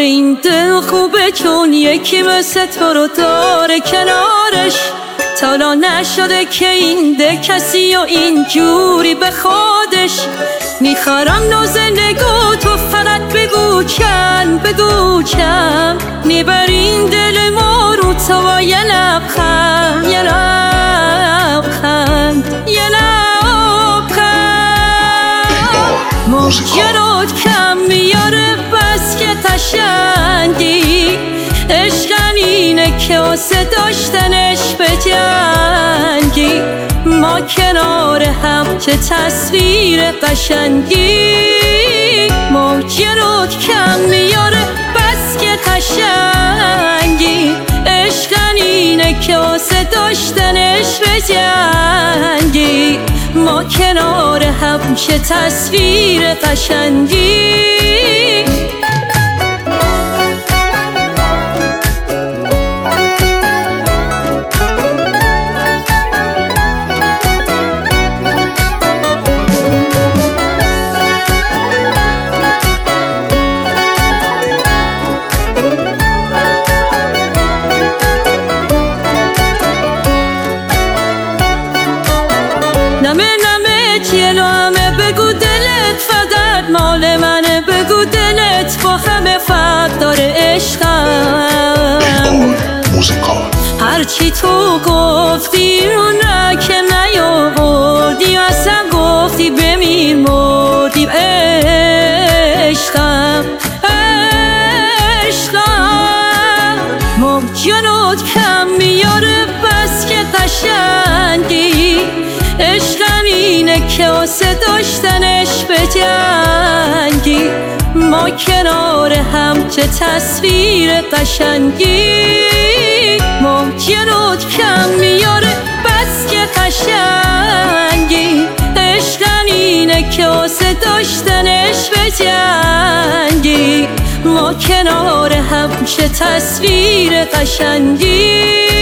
این دل خوبه چون یکی مثل تو رو داره کنارش. تالا نشده که این ده کسی و این جوری به خودش. میخوارم ناز نگاه تو فقط بگو چند بگو چند. میبرین دل ما رو تو با یه لبخند یه لبخند یه لبخند. موجرات کم میاره بس که قشنگی. عشقم اینه که واسه داشتنش به جنگی. ما کنار هم چه تصویر قشنگی. موجرات کم میاره بس که قشنگی. عشقم اینه که واسه داشتنش به جنگی. ما کنار هم چه تصویر قشنگی. نمه جلو همه بگو دلت فقط مال منه. بگو دلت با همه فرق داره عشقم. هرچی تو گفتی رو نه که نیاوردی. اصلا گفتی بمیر مردیم عشقم عشقم. موجنات کم میاره بس که قشنگی. عشقم اینه که واسه داشتنش به جنگی. ما کنار هم چه تصویر قشنگی. موجنات کم میاره بس که قشنگی. عشقم اینه که واسه داشتنش به جنگی. ما کنار هم چه تصویر قشنگی.